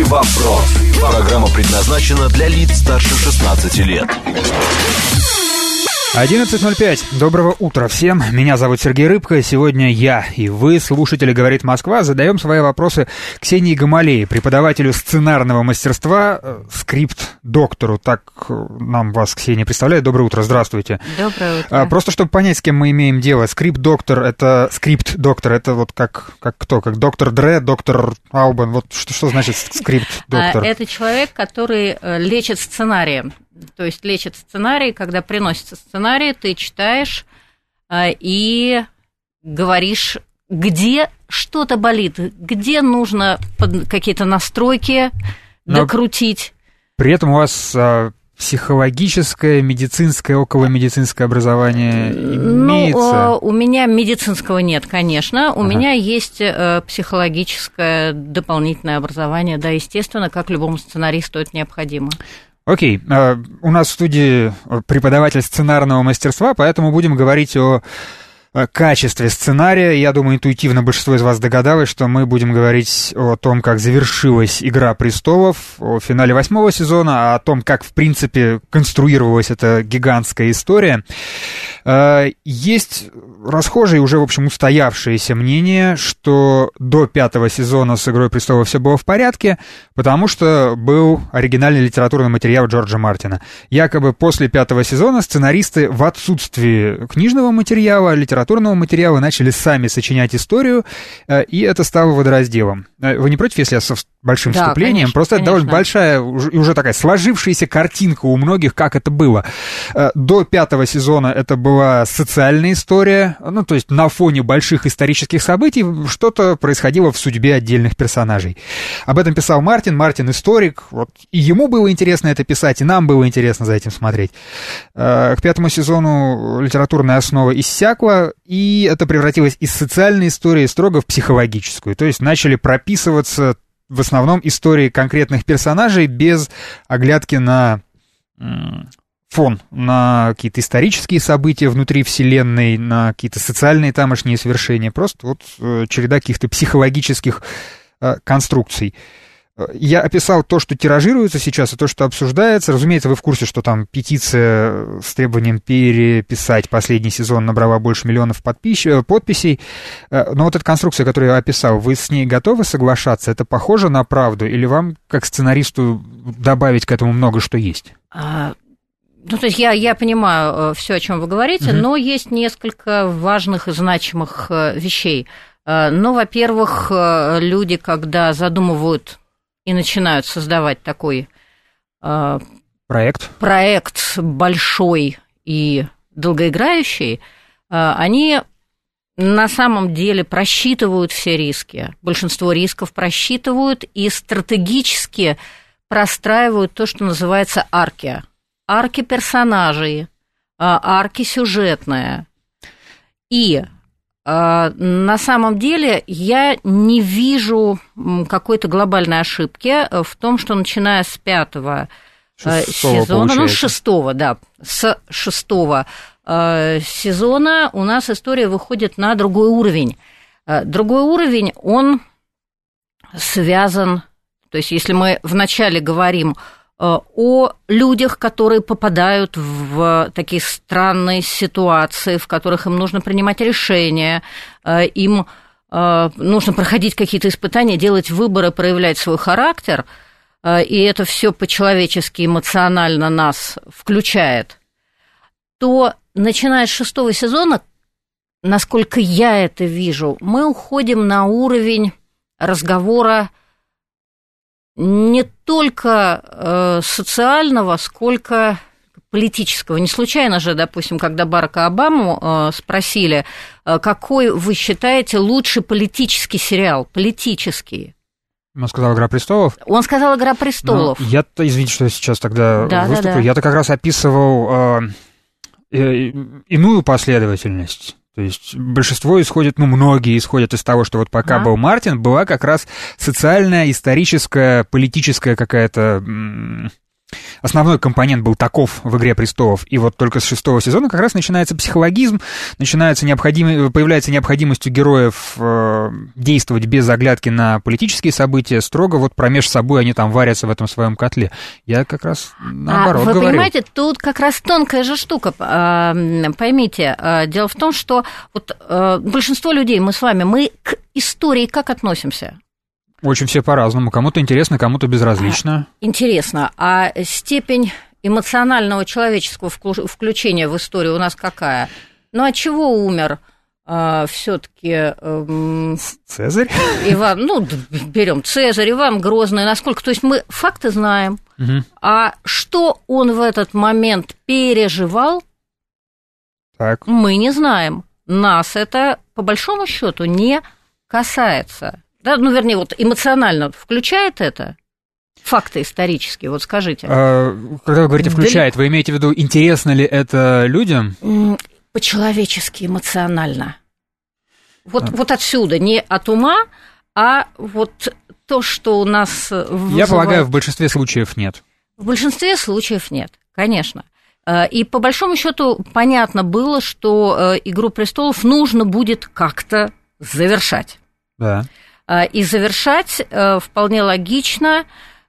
Вопрос. Программа предназначена для лиц старше 16 лет. 11:05. Доброго утра всем. Меня зовут Сергей Рыбко. Сегодня я и вы, слушатели «Говорит Москва», задаем свои вопросы Ксении Гамалеи, преподавателю сценарного мастерства, скрипт-доктору. Так нам вас, Ксения, представляет. Доброе утро, здравствуйте. Доброе утро. Просто чтобы понять, с кем мы имеем дело. Скрипт-доктор — это вот как кто? Как доктор Дре, доктор Албан. Вот что значит скрипт-доктор? Это человек, который лечит сценарием. То есть лечит сценарий, когда приносится сценарий, ты читаешь и говоришь, где что-то болит, где нужно какие-то настройки докрутить. При этом у вас психологическое, медицинское, околомедицинское образование имеется? У меня медицинского нет, конечно. У меня есть психологическое дополнительное образование, да, естественно, как любому сценаристу это необходимо. Окей, у нас в студии преподаватель сценарного мастерства, поэтому будем говорить о качестве сценария. Я думаю, интуитивно большинство из вас догадалось, что мы будем говорить о том, как завершилась «Игра престолов», о финале 8-го сезона, о том, как, в принципе, конструировалась эта гигантская история. Есть расхожее, уже, в общем, устоявшееся мнение, что до 5-го сезона с «Игрой престолов» все было в порядке, потому что был оригинальный литературный материал Джорджа Мартина. Якобы после 5-го сезона сценаристы в отсутствии книжного материала, литературного материала начали сами сочинять историю, и это стало водоразделом. Вы не против, если я со большим вступлением? Конечно, просто конечно. довольно большая, уже такая сложившаяся картинка у многих, как это было. До 5-го сезона это была социальная история, ну, то есть на фоне больших исторических событий что-то происходило в судьбе отдельных персонажей. Об этом писал Мартин. Мартин историк, вот, и ему было интересно это писать, и нам было интересно за этим смотреть. К 5-му сезону литературная основа иссякла, и это превратилось из социальной истории строго в психологическую. То есть начали прописываться в основном истории конкретных персонажей без оглядки на фон, на какие-то исторические события внутри вселенной, на какие-то социальные тамошние свершения. Просто вот череда каких-то психологических конструкций. Я описал то, что тиражируется сейчас, и то, что обсуждается. Разумеется, вы в курсе, что там петиция с требованием переписать последний сезон набрала больше миллионов подписей. Но вот эта конструкция, которую я описал, вы с ней готовы соглашаться? Это похоже на правду? Или вам, как сценаристу, добавить к этому много что есть? Ну, то есть я понимаю все, о чем вы говорите, но есть несколько важных и значимых вещей. Ну, во-первых, люди, когда задумывают и начинают создавать такой проект большой и долгоиграющий, они на самом деле просчитывают все риски. Большинство рисков просчитывают и стратегически простраивают то, что называется арки. Арки персонажей, арки сюжетные. И на самом деле я не вижу какой-то глобальной ошибки в том, что начиная с 5-го сезона, с 6-го сезона у нас история выходит на другой уровень. Другой уровень, он связан, то есть если мы вначале говорим о людях, которые попадают в такие странные ситуации, в которых им нужно принимать решения, им нужно проходить какие-то испытания, делать выборы, проявлять свой характер, и это все по-человечески, эмоционально нас включает, то, начиная с 6-го сезона, насколько я это вижу, мы уходим на уровень разговора не только социального, сколько политического. Не случайно же, допустим, когда Барака Обаму спросили, какой вы считаете лучший политический сериал, политический. Он сказал «Игра престолов»? Он сказал «Игра престолов». Я-то, извините, что я сейчас тогда выступлю, да. Я-то как раз описывал иную последовательность. То есть большинство исходит, многие исходят из того, что вот пока был Мартин, была как раз социальная, историческая, политическая какая-то основной компонент был таков в «Игре престолов», и вот только с 6-го сезона как раз начинается психологизм, появляется необходимость у героев действовать без оглядки на политические события, строго вот промеж собой они там варятся в этом своем котле. Я как раз наоборот говорю. Вы понимаете, тут как раз тонкая же штука, поймите, дело в том, что вот большинство людей, мы с вами, мы к истории как относимся? Очень все по-разному. Кому-то интересно, кому-то безразлично. Интересно. А степень эмоционального человеческого включения в историю у нас какая? Ну, от чего умер все-таки Цезарь? Иван, ну, берем Цезарь, Иван Грозный, насколько... То есть мы факты знаем, а что он в этот момент переживал, так, мы не знаем. Нас это, по большому счету, не касается. Да, ну, вернее, вот эмоционально включает это? Факты исторические, вот скажите. Когда вы говорите «включает», вы имеете в виду, интересно ли это людям? По-человечески, эмоционально. Вот отсюда, не от ума, а вот то, что у нас вызывает... Я полагаю, в большинстве случаев нет. В большинстве случаев нет, конечно. И по большому счету понятно было, что «Игру престолов» нужно будет как-то завершать. Да. И завершать вполне логично,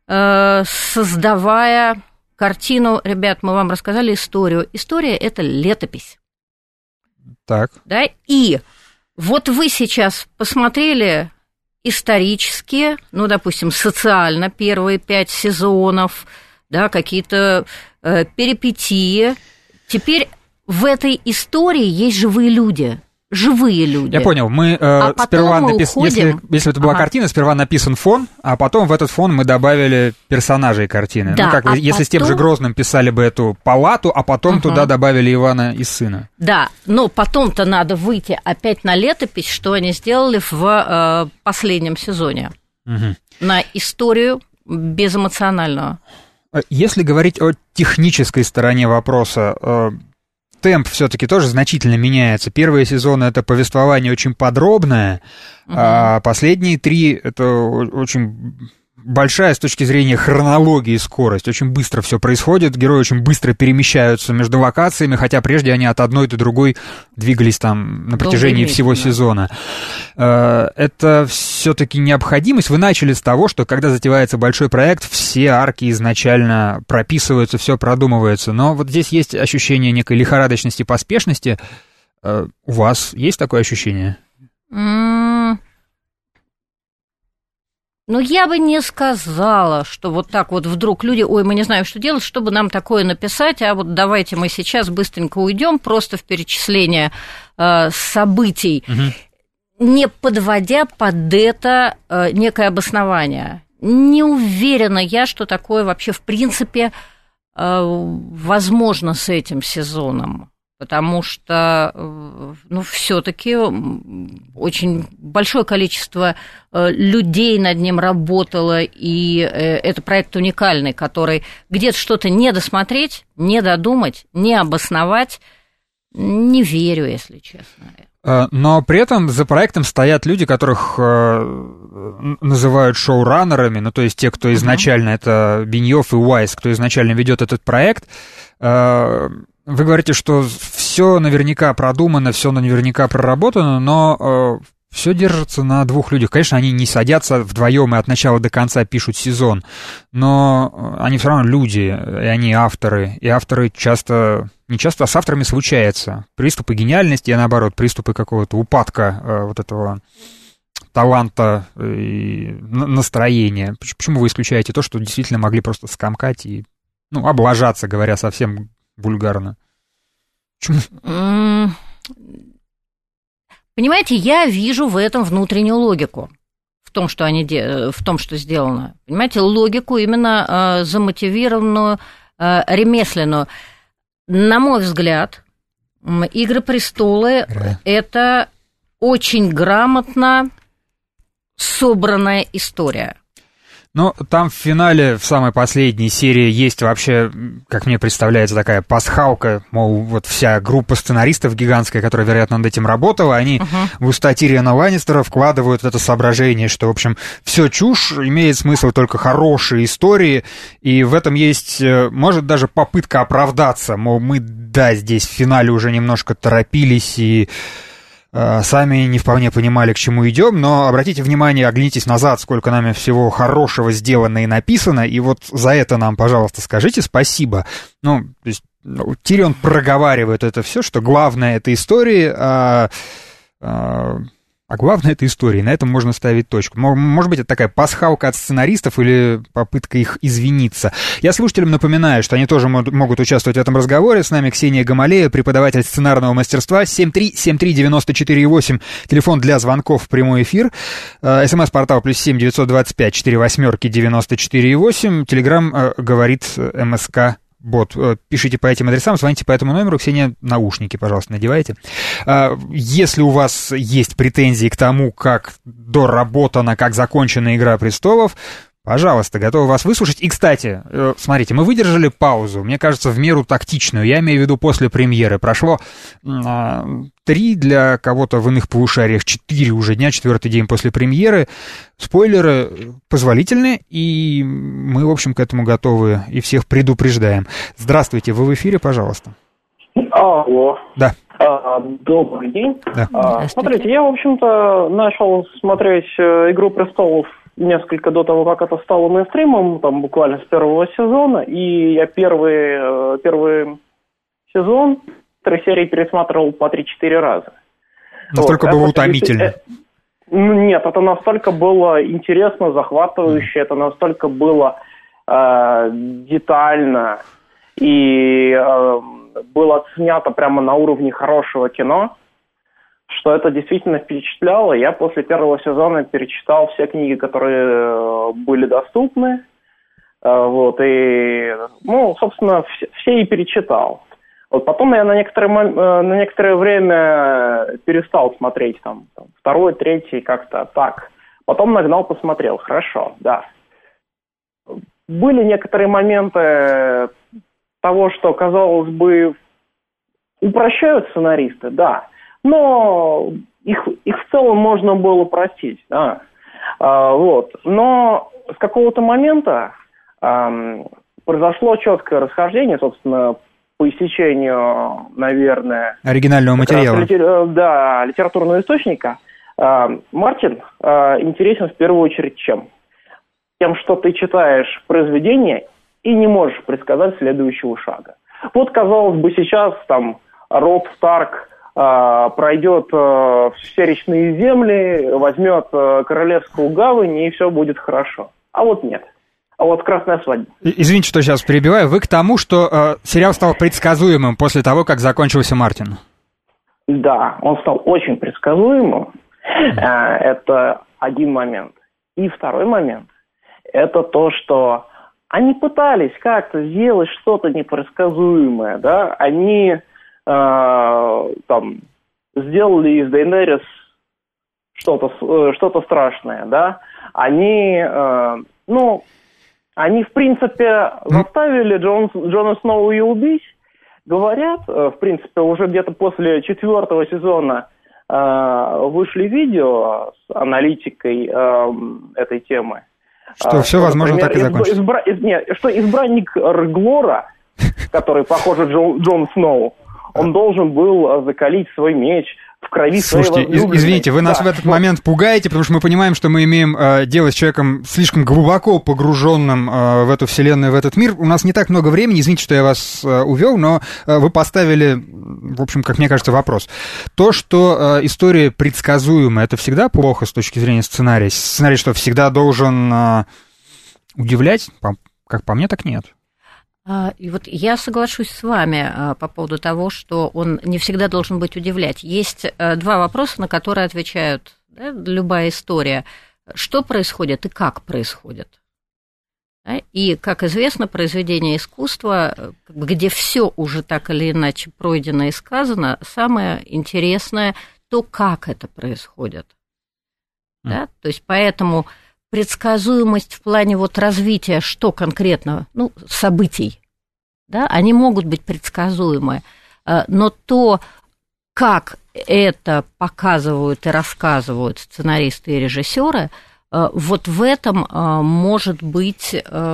создавая картину. Ребят, мы вам рассказали историю. История – это летопись. Так. Да? И вот вы сейчас посмотрели исторически, ну, допустим, социально первые 5 сезонов, да, какие-то перипетии. Теперь в этой истории есть живые люди. Живые люди. Я понял, мы сперва написали, если это была картина, сперва написан фон, а потом в этот фон мы добавили персонажей картины. Да, ну, как если потом... с тем же Грозным писали бы эту палату, а потом туда добавили Ивана и сына. Да, но потом-то надо выйти опять на летопись, что они сделали в последнем сезоне. На историю безэмоциональную. Если говорить о технической стороне вопроса, темп все-таки тоже значительно меняется. Первые сезоны — это повествование очень подробное, а последние 3 — это очень большая с точки зрения хронологии скорость. Очень быстро все происходит, герои очень быстро перемещаются между локациями, хотя прежде они от одной до другой двигались там на протяжении всего сезона. Это все-таки необходимость. Вы начали с того, что когда затевается большой проект, все арки изначально прописываются, все продумывается. Но вот здесь есть ощущение некой лихорадочности, поспешности. У вас есть такое ощущение? Ну, я бы не сказала, что вот так вот вдруг люди, ой, мы не знаем, что делать, чтобы нам такое написать, а вот давайте мы сейчас быстренько уйдем просто в перечисление событий, не подводя под это некое обоснование. Не уверена я, что такое вообще в принципе возможно с этим сезоном. Потому что, ну, все-таки очень большое количество людей над ним работало, и это проект уникальный, который где-то что-то не досмотреть, не додумать, не обосновать, не верю, если честно. Но при этом за проектом стоят люди, которых называют шоураннерами, ну, то есть те, кто изначально, это Беньёв и Уайс, кто изначально ведет этот проект. Вы говорите, что все наверняка продумано, все наверняка проработано, но все держится на 2 людях. Конечно, они не садятся вдвоем и от начала до конца пишут сезон, но они все равно люди, и они авторы. И авторы не часто, а с авторами случается приступы гениальности, а наоборот, приступы какого-то упадка вот этого таланта и настроения. Почему вы исключаете то, что действительно могли просто скомкать и, ну, облажаться, говоря совсем вульгарно? Почему? Понимаете, я вижу в этом внутреннюю логику, в том, что в том, что сделано. Понимаете, логику именно замотивированную, ремесленную. На мой взгляд, «Игры престолы» — это очень грамотно собранная история. Но там в финале, в самой последней серии, есть вообще, как мне представляется, такая пасхалка, мол, вот вся группа сценаристов гигантская, которая, вероятно, над этим работала, они в уста Тириона Ланнистера вкладывают это соображение, что, в общем, все чушь, имеет смысл только хорошие истории, и в этом есть, может, даже попытка оправдаться, мол, мы, да, здесь в финале уже немножко торопились и сами не вполне понимали, к чему идем, но обратите внимание, оглянитесь назад, сколько нами всего хорошего сделано и написано, и вот за это нам, пожалуйста, скажите спасибо. Ну, то есть Тирион проговаривает это все, что главное это истории, а главное это истории, на этом можно ставить точку. Может быть, это такая пасхалка от сценаристов или попытка их извиниться. Я слушателям напоминаю, что они тоже могут участвовать в этом разговоре. С нами Ксения Гамалея, преподаватель сценарного мастерства. 7373948, телефон для звонков в прямой эфир. СМС-портал +7 925 48 94 8. Телеграм говорит МСК. Бот. Пишите по этим адресам, звоните по этому номеру. Ксения, наушники, пожалуйста, надевайте. Если у вас есть претензии к тому, как доработана, как закончена «Игра престолов», пожалуйста, готовы вас выслушать. И, кстати, смотрите, мы выдержали паузу, мне кажется, в меру тактичную. Я имею в виду после премьеры. Прошло 3, для кого-то в иных полушариях 4 уже дня, 4-й день после премьеры. Спойлеры позволительны, и мы, в общем, к этому готовы и всех предупреждаем. Здравствуйте, вы в эфире, пожалуйста. Алло. Да. Добрый день. Да. Смотрите, я, в общем-то, начал смотреть «Игру престолов» несколько до того, как это стало мейнстримом, там буквально с первого сезона, и я первый сезон 3 серии пересматривал по 3-4 раза. Настолько было утомительно. Нет, это настолько было интересно, захватывающе, это настолько было детально и было снято прямо на уровне хорошего кино, что это действительно впечатляло. Я после первого сезона перечитал все книги, которые были доступны. Вот, и, ну, собственно, все и перечитал. Вот потом я на некоторое время перестал смотреть там 2-й, 3-й, как-то так. Потом нагнал, посмотрел. Хорошо, да. Были некоторые моменты того, что, казалось бы, упрощают сценаристы, да. Но их в целом можно было простить, да. Вот. Но с какого-то момента произошло четкое расхождение, собственно, по истечению, наверное... оригинального материала. Да, литературного источника. Мартин интересен в первую очередь чем? Тем, что ты читаешь произведение и не можешь предсказать следующего шага. Вот, казалось бы, сейчас там Роб Старк пройдет все речные земли, возьмет Королевскую гавань, и все будет хорошо. А вот нет. А вот «Красная свадьба». Извините, что сейчас перебиваю. Вы к тому, что сериал стал предсказуемым после того, как закончился Мартин? Да, он стал очень предсказуемым. Это один момент. И второй момент – это то, что они пытались как-то сделать что-то непредсказуемое, да? Они там сделали из Дейенерис что-то страшное, да? Они, они, в принципе, заставили Джона Сноу ее убить. Говорят, в принципе, уже где-то после 4-го сезона вышли видео с аналитикой этой темы. Что все, возможно, так и закончится. Что избранник Рглора, который, похоже, Джон Сноу, он должен был закалить свой меч в крови своей возлюбленной. Слушайте, извините, вы нас в этот момент пугаете, потому что мы понимаем, что мы имеем дело с человеком слишком глубоко погруженным в эту вселенную, в этот мир. У нас не так много времени, извините, что я вас увел, но вы поставили, в общем, как мне кажется, вопрос. То, что история предсказуемая, это всегда плохо с точки зрения сценария? Сценарий что, всегда должен удивлять? Как по мне, так нет. И вот я соглашусь с вами по поводу того, что он не всегда должен быть удивлять. Есть два вопроса, на которые отвечают, да, любая история. Что происходит и как происходит? Да? И, как известно, произведение искусства, где все уже так или иначе пройдено и сказано, самое интересное то, как это происходит. Да? То есть поэтому предсказуемость в плане вот развития, что конкретно, ну, событий, да, они могут быть предсказуемы, но то, как это показывают и рассказывают сценаристы и режиссеры, вот в этом может быть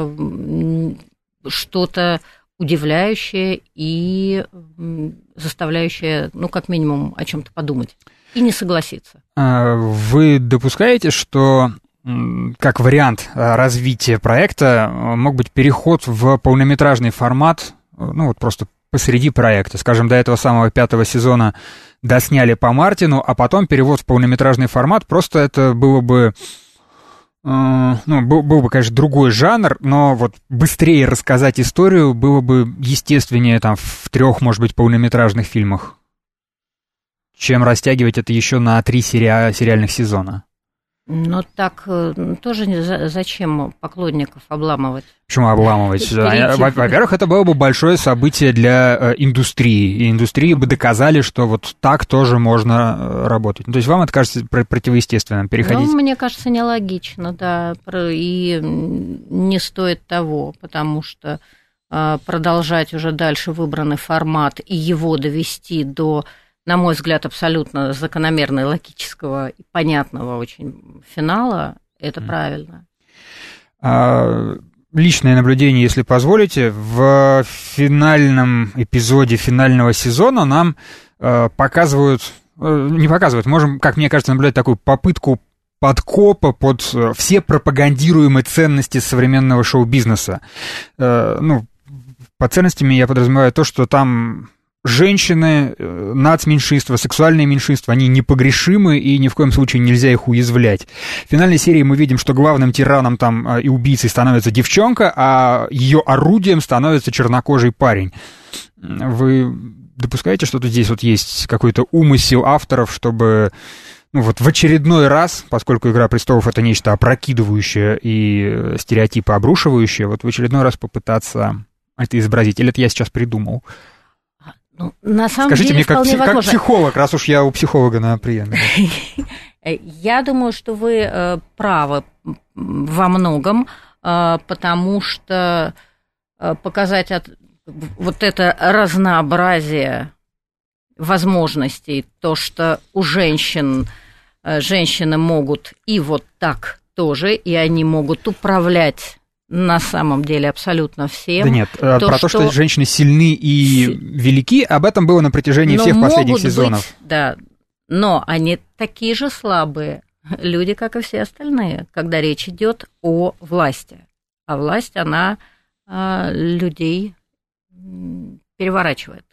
что-то удивляющее и заставляющее, ну, как минимум, о чем-то подумать и не согласиться. Вы допускаете, что как вариант развития проекта мог быть переход в полнометражный формат, ну, вот просто посреди проекта? Скажем, до этого самого 5-го сезона досняли по Мартину, а потом перевод в полнометражный формат, просто это было бы... Ну, был бы, конечно, другой жанр, но вот быстрее рассказать историю было бы естественнее там в 3, может быть, полнометражных фильмах, чем растягивать это еще на 3 сериальных сезона. Но так тоже зачем поклонников обламывать? Почему обламывать? Во-первых, это было бы большое событие для индустрии, и индустрии бы доказали, что вот так тоже можно работать. Ну, то есть вам это кажется противоестественным переходить? Ну, мне кажется, нелогично, да, и не стоит того, потому что продолжать уже дальше выбранный формат и его довести до, на мой взгляд, абсолютно закономерного, логического и понятного очень финала, это правильно. Личное наблюдение, если позволите, в финальном эпизоде финального сезона нам можем, как мне кажется, наблюдать такую попытку подкопа под все пропагандируемые ценности современного шоу-бизнеса. Ну, под ценностями я подразумеваю то, что там женщины, нацменьшинства, сексуальные меньшинства, они непогрешимы, и ни в коем случае нельзя их уязвлять. В финальной серии мы видим, что главным тираном там и убийцей становится девчонка, а ее орудием становится чернокожий парень. Вы допускаете, что тут здесь вот есть какой-то умысел авторов, чтобы... Ну вот в очередной раз, поскольку «Игра престолов» — это нечто опрокидывающее и стереотипы обрушивающее, вот в очередной раз попытаться это изобразить? Или это я сейчас придумал? Ну, на самом Скажите деле, мне, как психолог, раз уж я у психолога на приеме. Я думаю, что вы правы во многом, потому что показать вот это разнообразие возможностей, то, что у женщины могут и вот так тоже, и они могут управлять на самом деле абсолютно всем. Да нет, про то, что женщины сильны и велики, об этом было на протяжении всех последних сезонов. Да, но они такие же слабые люди, как и все остальные, когда речь идет о власти. А власть, она людей переворачивает.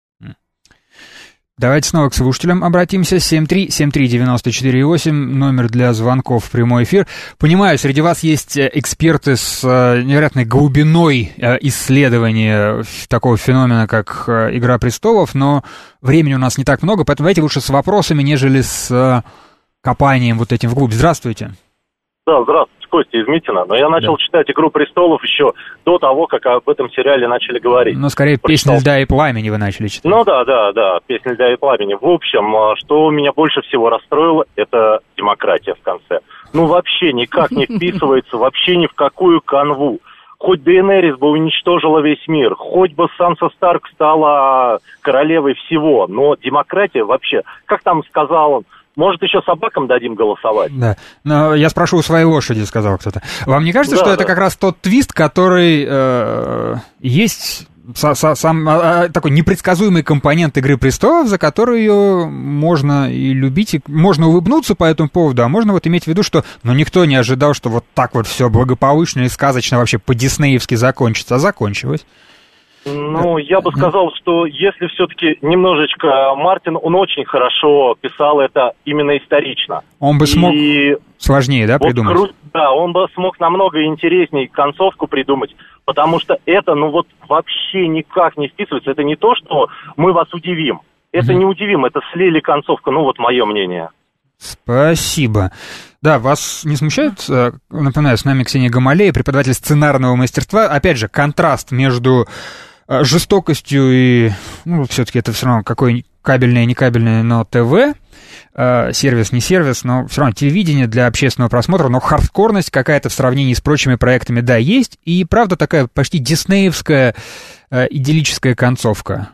Давайте снова к слушателям обратимся. 7373948, номер для звонков в прямой эфир. Понимаю, среди вас есть эксперты с невероятной глубиной исследования такого феномена, как «Игра престолов», но времени у нас не так много, поэтому давайте лучше с вопросами, нежели с копанием вот этим вглубь. Здравствуйте. Да, здравствуйте, Костя из Митина. Но я начал читать «Игру престолов» еще до того, как об этом сериале начали говорить. Ну, скорее, «Песнь льда и пламени» вы начали читать. Ну, да, «Песнь льда и пламени». В общем, что меня больше всего расстроило, это демократия в конце. Ну, вообще никак не вписывается вообще ни в какую канву. Хоть Дейенерис бы уничтожила весь мир, хоть бы Санса Старк стала королевой всего, но демократия вообще, как там сказал он, может, еще собакам дадим голосовать? Да, но я спрошу у своей лошади, сказал кто-то. Вам не кажется, что это как раз тот твист, который есть сам такой непредсказуемый компонент «Игры престолов», за который ее можно и любить, и можно улыбнуться по этому поводу, а можно вот иметь в виду, что никто не ожидал, что вот так вот все благополучно и сказочно вообще по-диснеевски закончится, а закончилось. Ну, я бы сказал, что если все-таки немножечко Мартин, он очень хорошо писал это именно исторично. Он бы смог сложнее, да, придумать? Вот, да, он бы смог намного интереснее концовку придумать, потому что это, вообще никак не вписывается. Это не то, что мы вас удивим. Это не удивим, это слили концовку, мое мнение. Спасибо. Да, вас не смущает, напоминаю, с нами Ксения Гамалея, преподаватель сценарного мастерства. Опять же, контраст между жестокостью и, ну, все-таки это все равно какое кабельное, не кабельное, но ТВ, сервис, не сервис, но все равно телевидение для общественного просмотра, но хардкорность какая-то в сравнении с прочими проектами, да, есть, и правда такая почти диснеевская идиллическая концовка.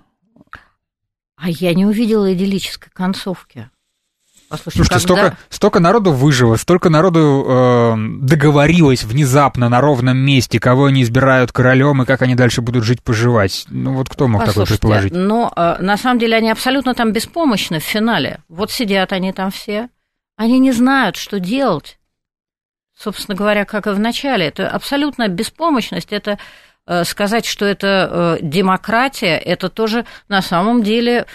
А я не увидела идиллической концовки. Послушайте, слушайте, столько народу выжило, столько народу договорилось внезапно на ровном месте, кого они избирают королем и как они дальше будут жить-поживать. Ну вот кто мог такое предположить? Но на самом деле они абсолютно там беспомощны в финале. Вот сидят они там все, они не знают, что делать. Собственно говоря, как и в начале. Это абсолютная беспомощность, это сказать, что это демократия, это тоже на самом деле...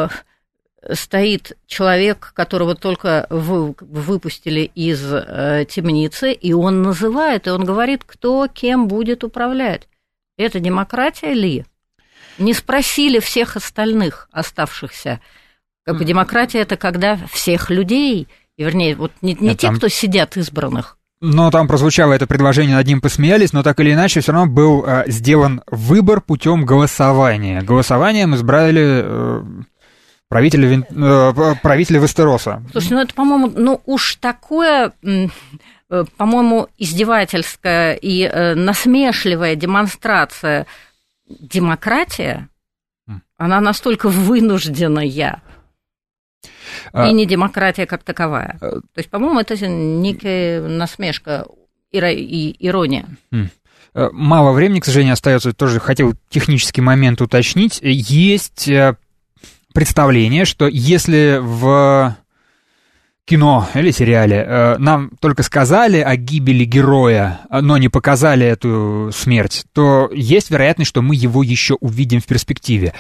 стоит человек, которого только выпустили из темницы, и он называет, и он говорит, кто кем будет управлять. Это демократия ли? Не спросили всех остальных оставшихся. Как бы демократия – это когда всех людей, и, вернее, вот не те, кто сидят избранных. Но там прозвучало это предложение, над ним посмеялись, но так или иначе все равно был сделан выбор путем голосования. Голосованием избрали... правителя Вестероса. Слушай, ну это, по-моему, уж такое, по-моему, издевательская и насмешливая демонстрация демократия, она настолько вынужденная, и не демократия как таковая. То есть, по-моему, это некая насмешка и ирония. Мало времени, к сожалению, остается. Тоже хотел технический момент уточнить. Есть... представление, что если в кино или сериале нам только сказали о гибели героя, но не показали эту смерть, то есть вероятность, что мы его еще увидим в перспективе.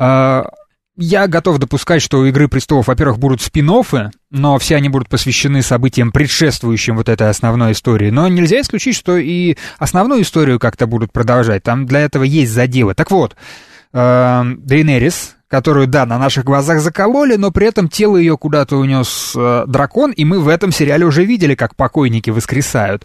Я готов допускать, что у «Игры престолов», во-первых, будут спин-оффы, но все они будут посвящены событиям, предшествующим вот этой основной истории. Но нельзя исключить, что и основную историю как-то будут продолжать. Там для этого есть заделы. Так вот, Дейенерис, которую, да, на наших глазах закололи, но при этом тело ее куда-то унес дракон, и мы в этом сериале уже видели, как покойники воскресают.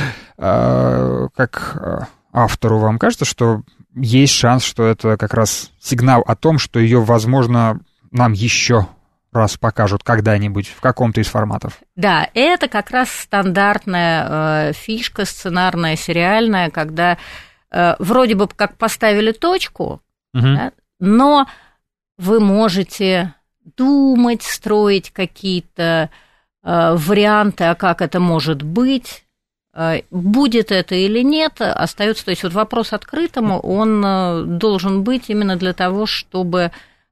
Как автору вам кажется, что есть шанс, что это как раз сигнал о том, что ее, возможно, нам еще раз покажут когда-нибудь в каком-то из форматов? Да, это как раз стандартная фишка сценарная, сериальная, когда вроде бы как поставили точку, да, но вы можете думать, строить какие-то варианты, а как это может быть, будет это или нет, остается. То есть вот вопрос открытым, он должен быть именно для того, чтобы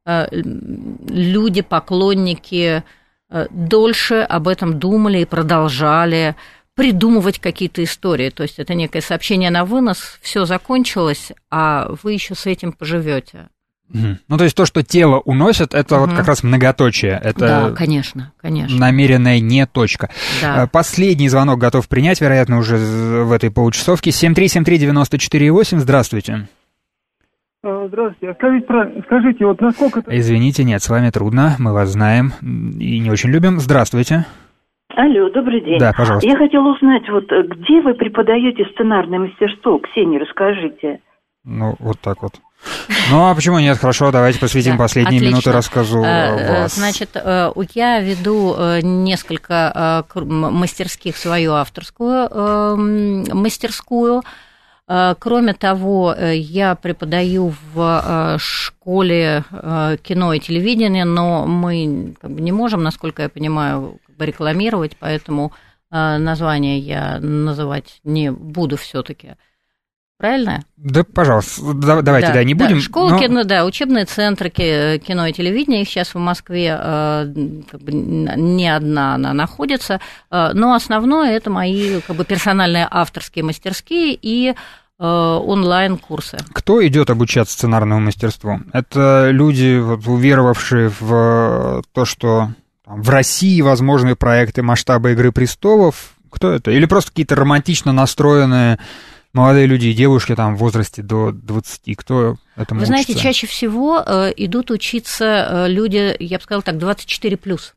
люди, поклонники дольше об этом думали и продолжали придумывать какие-то истории. То есть это некое сообщение на вынос, все закончилось, а вы еще с этим поживете. Ну, то есть то, что тело уносит, это вот как раз многоточие. Это да, конечно, конечно. Намеренная не точка. Да. Последний звонок готов принять, вероятно, уже в этой получасовке. 7373948, здравствуйте. Здравствуйте. Скажите, вот насколько... Извините, нет, с вами трудно, мы вас знаем и не очень любим. Здравствуйте. Алло, добрый день. Да, пожалуйста. Я хотела узнать, вот где вы преподаете сценарное мастерство? Ксения, расскажите. Ну, вот так вот. Ну, а почему нет? Хорошо, давайте посвятим последние минуты рассказу о вас. Значит, я веду несколько мастерских, свою авторскую мастерскую. Кроме того, я преподаю в школе кино и телевидения, но мы не можем, насколько я понимаю, рекламировать, поэтому название я называть не буду все-таки. Правильно? Да, пожалуйста, давайте, да, не будем. Школа кино, да, учебные центры кино и телевидения, их сейчас в Москве не одна она находится, но основное это мои персональные авторские мастерские и онлайн-курсы. Кто идет обучаться сценарному мастерству? Это люди, уверовавшие в то, что в России возможны проекты масштаба «Игры престолов». Кто это? Или просто какие-то романтично настроенные молодые люди и девушки там в возрасте до 20, кто этому Вы знаете, учится? чаще всего идут учиться люди, я бы сказала так, 24+.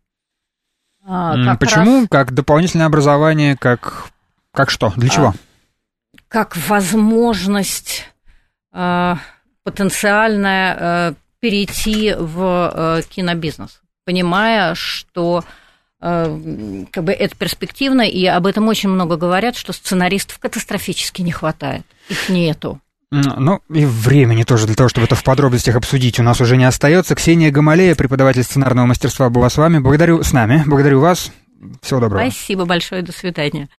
Почему? Раз... Как дополнительное образование, как что? Для чего? Как возможность потенциальное перейти в кинобизнес, понимая, что как бы это перспективно, и об этом очень много говорят, что сценаристов катастрофически не хватает, их нету. Ну, и времени тоже для того, чтобы это в подробностях обсудить, у нас уже не остается. Ксения Гамалея, преподаватель сценарного мастерства, была с вами. Благодарю вас. Всего доброго. Спасибо большое, до свидания.